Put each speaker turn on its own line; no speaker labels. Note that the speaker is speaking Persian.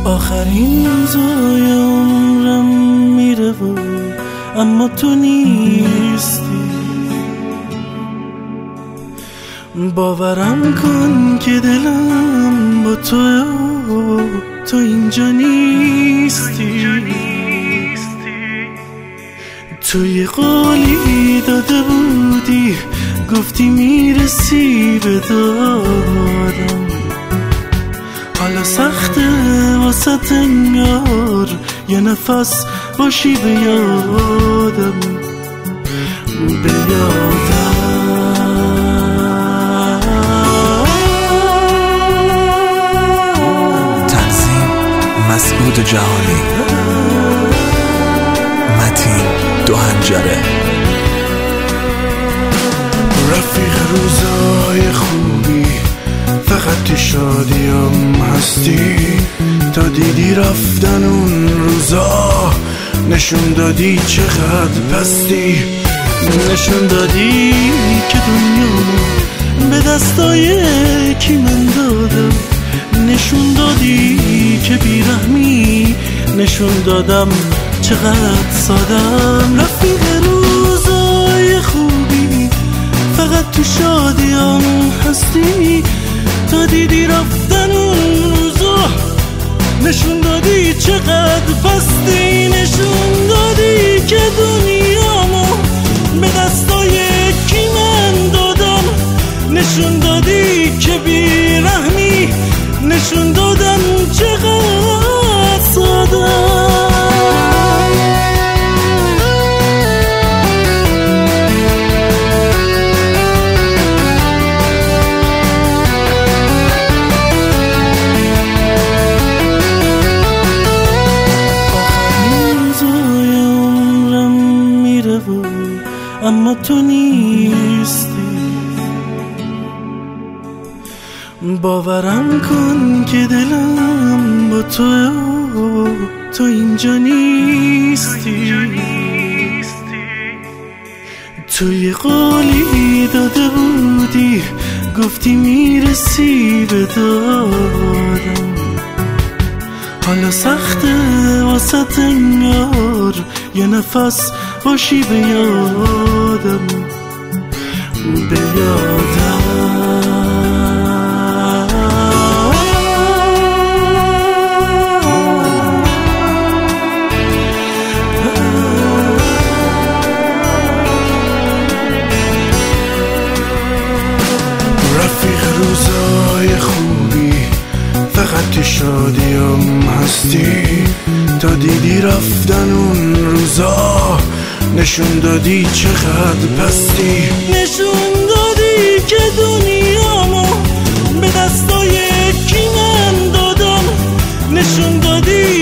آخرین روزای عمرم میره و اما تو نیستی. باورم کن که دلم با تو اینجا نیستی. تو یه قولی داده بودی، گفتی میرسی به دادم. حالا سخته واسه انگار یه نفس باشی به یادم، به یادم.
تنظیم مسعود جهانی، متین دو هنجره.
رفیق روزای خوبی فقط تو شادیم هستی. تا دیدی رفتن اون روزا، نشون دادی چقدر پستی.
نشون دادی که دنیا به دستای کی من دادم. نشون دادی که بیرحمی، نشون دادم چقدر سادم. رفیق روزای خوبی فقط تو شادیم هستی. تا دیدی رفتن اون روزا، نشون دادی چقدر پستی. نشون دادی که دنیامو به دستای کی من دادم. نشون دادی که بیرحمی، نشون دادم چقدر سادم. اما تو نیستی. باورم کن که دلم با تو اینجا نیستی. تو یه قولی داده بودی، گفتی میرسی به دادم. حالا سخته واسه انگار یه نفس باشی به یادم، به یادم.
رفیق روزای خوبی فقط تو شادیم هستی. تا دیدی رفتن اون روزا، نشون دادی چقدر پستی.
نشون دادی که دنیامو به دستای کی من دادم. نشون دادی